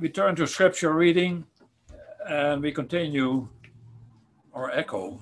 We turn to scripture reading and we continue or echo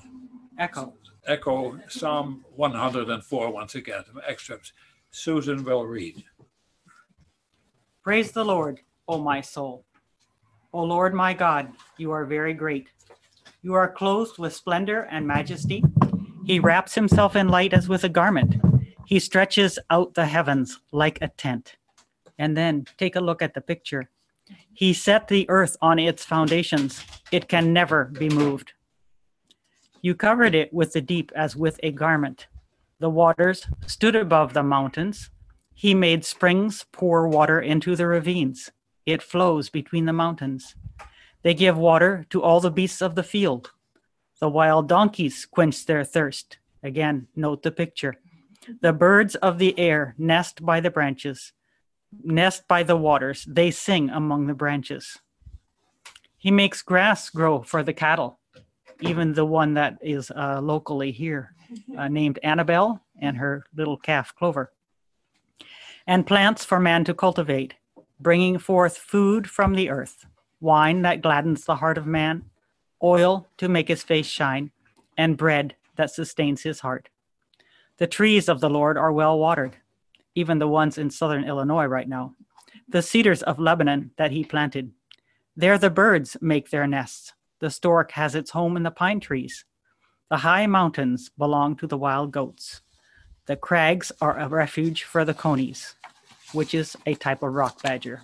Psalm 104 once again, excerpts. Susan will read. Praise the Lord, O my soul. O Lord my God, you are very great. You are clothed with splendor and majesty. He wraps himself in light as with a garment. He stretches out the heavens like a tent. And then take a look at the picture. He set the earth on its foundations. It can never be moved. You covered it with the deep as with a garment. The waters stood above the mountains. He made springs pour water into the ravines. It flows between the mountains. They give water to all the beasts of the field. The wild donkeys quench their thirst. Again, note the picture. The birds of the air nest by the branches, nest by the waters. They sing among the branches. He makes grass grow for the cattle, even the one that is locally here, named Annabelle and her little calf Clover. And plants for man to cultivate, bringing forth food from the earth, wine that gladdens the heart of man, oil to make his face shine, and bread that sustains his heart. The trees of the Lord are well watered, even the ones in southern Illinois right now. The cedars of Lebanon that he planted. There the birds make their nests. The stork has its home in the pine trees. The high mountains belong to the wild goats. The crags are a refuge for the conies, which is a type of rock badger.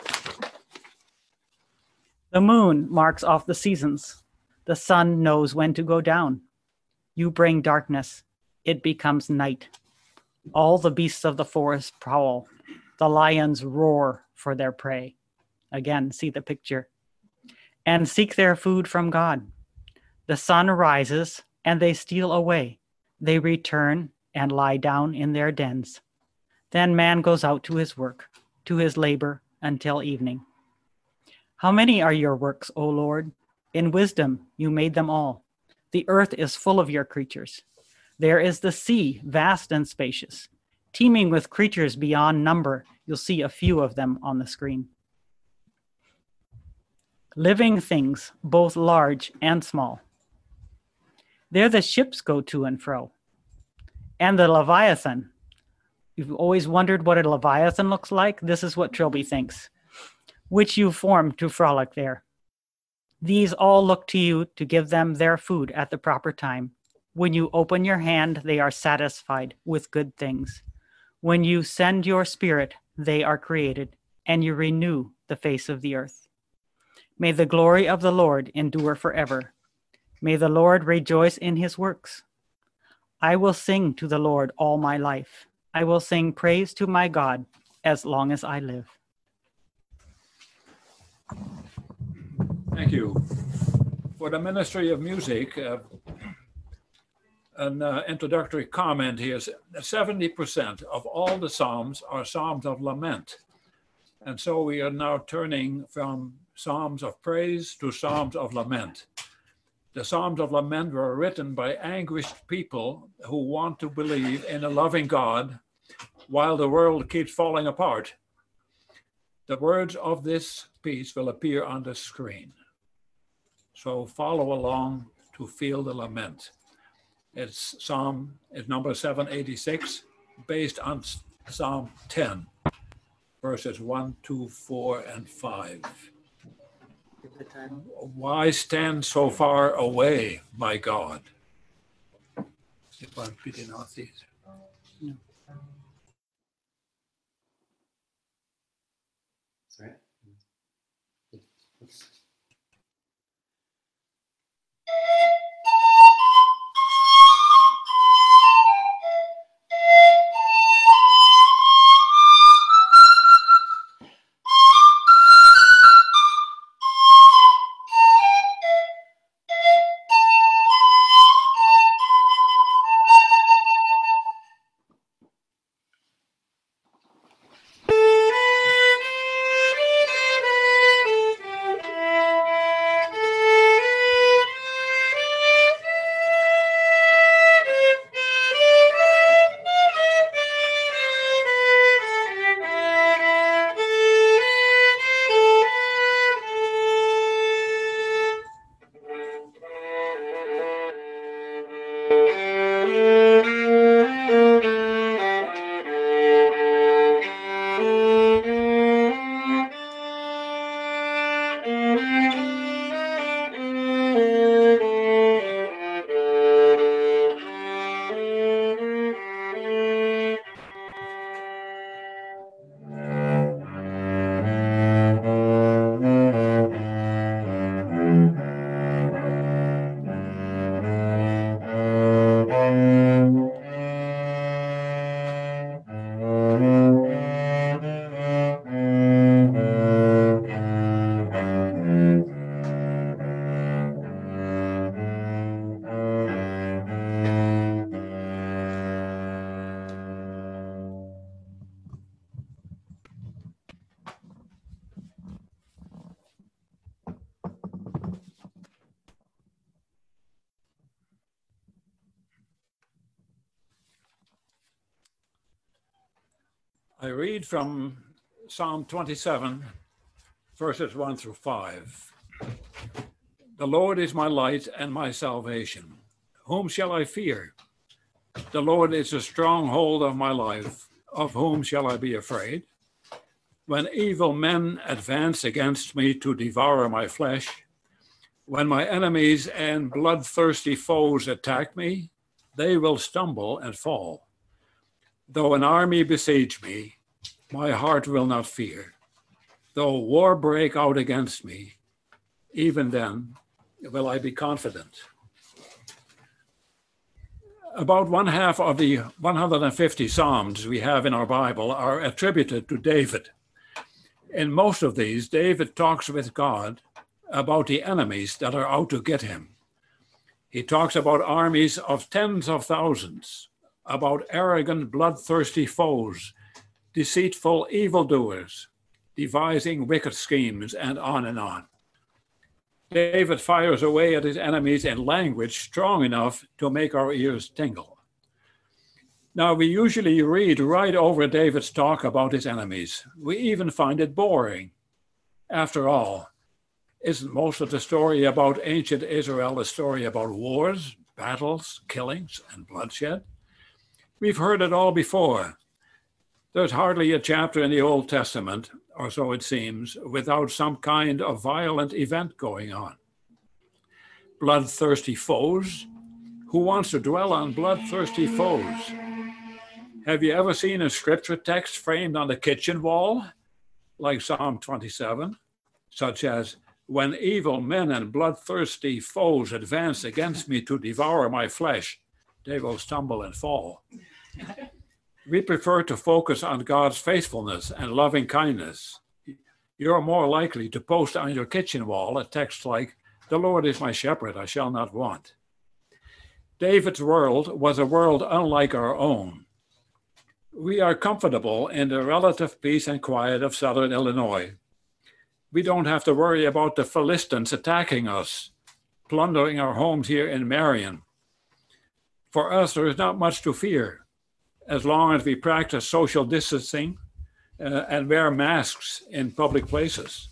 The moon marks off the seasons. The sun knows when to go down. You bring darkness. It becomes night. All the beasts of the forest prowl. The lions roar for their prey. Again, see the picture. And seek their food from God. The sun rises and they steal away. They return and lie down in their dens. Then man goes out to his work, to his labor until evening. How many are your works, O Lord? In wisdom you made them all. The earth is full of your creatures. There is the sea, vast and spacious, teeming with creatures beyond number. You'll see a few of them on the screen. Living things, both large and small. There the ships go to and fro. And the Leviathan. You've always wondered what a Leviathan looks like? This is what Trilby thinks. Which you formed to frolic there. These all look to you to give them their food at the proper time. When you open your hand, they are satisfied with good things. When you send your spirit, they are created, and you renew the face of the earth. May the glory of the Lord endure forever. May the Lord rejoice in his works. I will sing to the Lord all my life. I will sing praise to my God as long as I live. Thank you. For the Ministry of Music, an introductory comment here is 70% of all the Psalms are Psalms of lament. And so we are now turning from Psalms of praise to Psalms of lament. The Psalms of lament were written by anguished people who want to believe in a loving God while the world keeps falling apart. The words of this piece will appear on the screen. So follow along to feel the lament. It's number 786, based on Psalm 10, verses 1, 2, 4, and 5. Why stand so far away, my God? Sorry. I read from Psalm 27, verses 1 through 5. The Lord is my light and my salvation. Whom shall I fear? The Lord is the stronghold of my life. Of whom shall I be afraid? When evil men advance against me to devour my flesh, when my enemies and bloodthirsty foes attack me, they will stumble and fall. Though an army besiege me, my heart will not fear. Though war break out against me, even then will I be confident. About one half of the 150 Psalms we have in our Bible are attributed to David. In most of these, David talks with God about the enemies that are out to get him. He talks about armies of tens of thousands, about arrogant, bloodthirsty foes, deceitful evildoers, devising wicked schemes, and on and on. David fires away at his enemies in language strong enough to make our ears tingle. Now, we usually read right over David's talk about his enemies. We even find it boring. After all, isn't most of the story about ancient Israel a story about wars, battles, killings, and bloodshed? We've heard it all before. There's hardly a chapter in the Old Testament, or so it seems, without some kind of violent event going on. Bloodthirsty foes? Who wants to dwell on bloodthirsty foes? Have you ever seen a scripture text framed on the kitchen wall, like Psalm 27, such as, when evil men and bloodthirsty foes advance against me to devour my flesh, they will stumble and fall. We prefer to focus on God's faithfulness and loving kindness. You're more likely to post on your kitchen wall a text like, the Lord is my shepherd, I shall not want. David's world was a world unlike our own. We are comfortable in the relative peace and quiet of southern Illinois. We don't have to worry about the Philistines attacking us, plundering our homes here in Marion. For us, there is not much to fear, as long as we practice social distancing and wear masks in public places.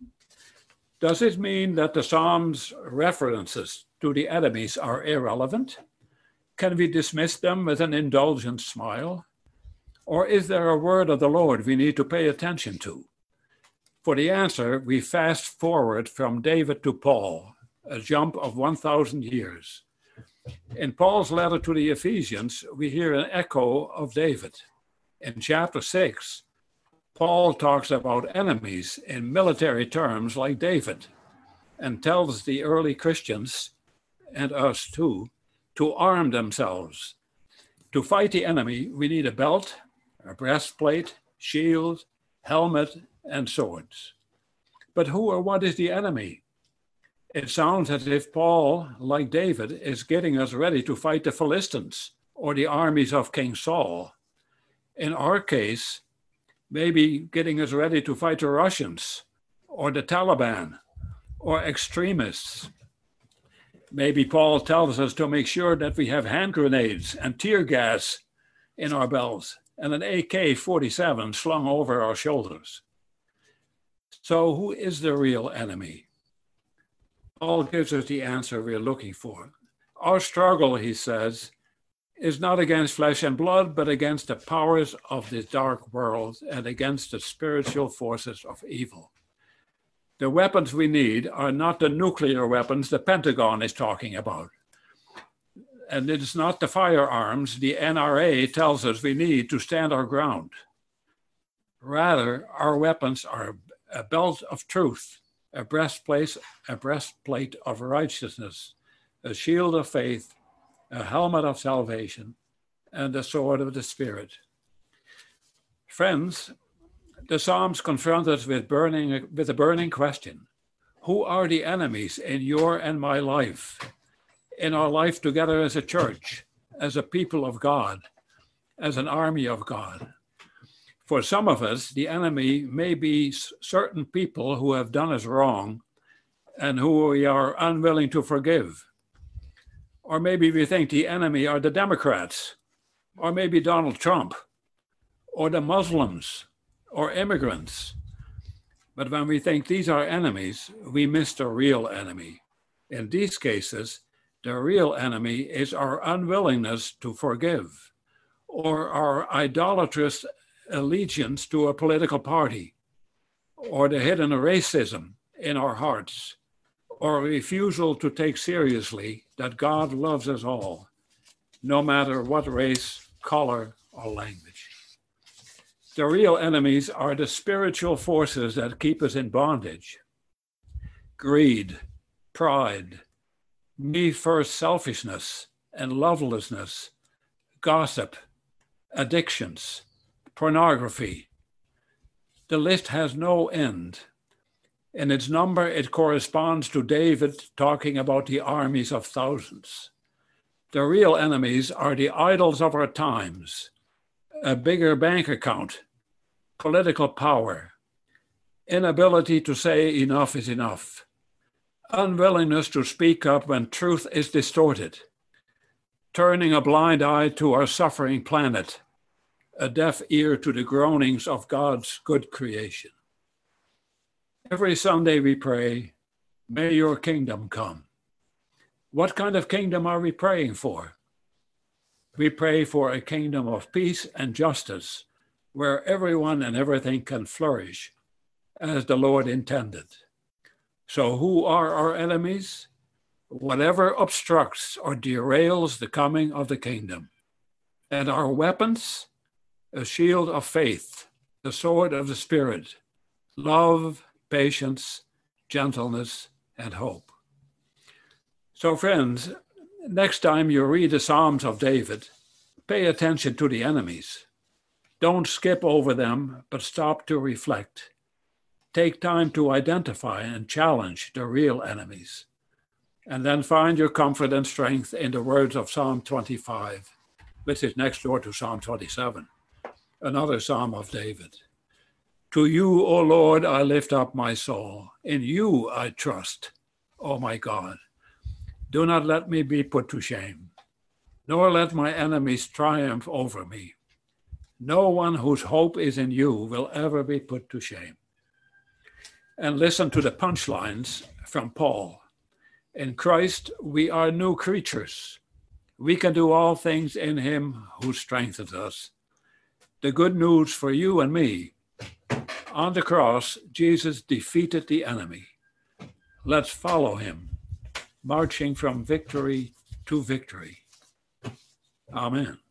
Does it mean that the Psalms' references to the enemies are irrelevant? Can we dismiss them with an indulgent smile? Or is there a word of the Lord we need to pay attention to? For the answer, we fast forward from David to Paul, a jump of 1,000 years. In Paul's letter to the Ephesians, we hear an echo of David. In chapter 6, Paul talks about enemies in military terms like David, and tells the early Christians, and us too, to arm themselves. To fight the enemy, we need a belt, a breastplate, shield, helmet, and swords. But who or what is the enemy? It sounds as if Paul, like David, is getting us ready to fight the Philistines or the armies of King Saul. In our case, maybe getting us ready to fight the Russians or the Taliban or extremists. Maybe Paul tells us to make sure that we have hand grenades and tear gas in our belts and an AK-47 slung over our shoulders. So who is the real enemy? Paul gives us the answer we're looking for. Our struggle, he says, is not against flesh and blood, but against the powers of this dark world and against the spiritual forces of evil. The weapons we need are not the nuclear weapons the Pentagon is talking about. And it's not the firearms the NRA tells us we need to stand our ground. Rather, our weapons are a belt of truth, a breastplate of righteousness, a shield of faith, a helmet of salvation, and the sword of the Spirit. Friends, the Psalms confront us with a burning question. Who are the enemies in your and my life, in our life together as a church, as a people of God, as an army of God? For some of us, the enemy may be certain people who have done us wrong and who we are unwilling to forgive. Or maybe we think the enemy are the Democrats, or maybe Donald Trump, or the Muslims, or immigrants. But when we think these are enemies, we miss the real enemy. In these cases, the real enemy is our unwillingness to forgive, or our idolatrous allegiance to a political party, or the hidden racism in our hearts, or refusal to take seriously that God loves us all, no matter what race, color, or language. The real enemies are the spiritual forces that keep us in bondage. Greed, pride, me-first selfishness and lovelessness, gossip, addictions, pornography. The list has no end. In its number, it corresponds to David talking about the armies of thousands. The real enemies are the idols of our times: a bigger bank account, political power, inability to say enough is enough, unwillingness to speak up when truth is distorted, turning a blind eye to our suffering planet, a deaf ear to the groanings of God's good creation. Every Sunday we pray, "May your kingdom come." What kind of kingdom are we praying for? We pray for a kingdom of peace and justice, where everyone and everything can flourish as the Lord intended. So who are our enemies? Whatever obstructs or derails the coming of the kingdom. And our weapons? A shield of faith, the sword of the Spirit, love, patience, gentleness, and hope. So friends, next time you read the Psalms of David, pay attention to the enemies. Don't skip over them, but stop to reflect. Take time to identify and challenge the real enemies. And then find your comfort and strength in the words of Psalm 25, which is next door to Psalm 27, another Psalm of David. To you, O Lord, I lift up my soul. In you I trust, O my God. Do not let me be put to shame, nor let my enemies triumph over me. No one whose hope is in you will ever be put to shame. And listen to the punchlines from Paul. In Christ, we are new creatures. We can do all things in him who strengthens us. The good news for you and me: on the cross, Jesus defeated the enemy. Let's follow him, marching from victory to victory. Amen.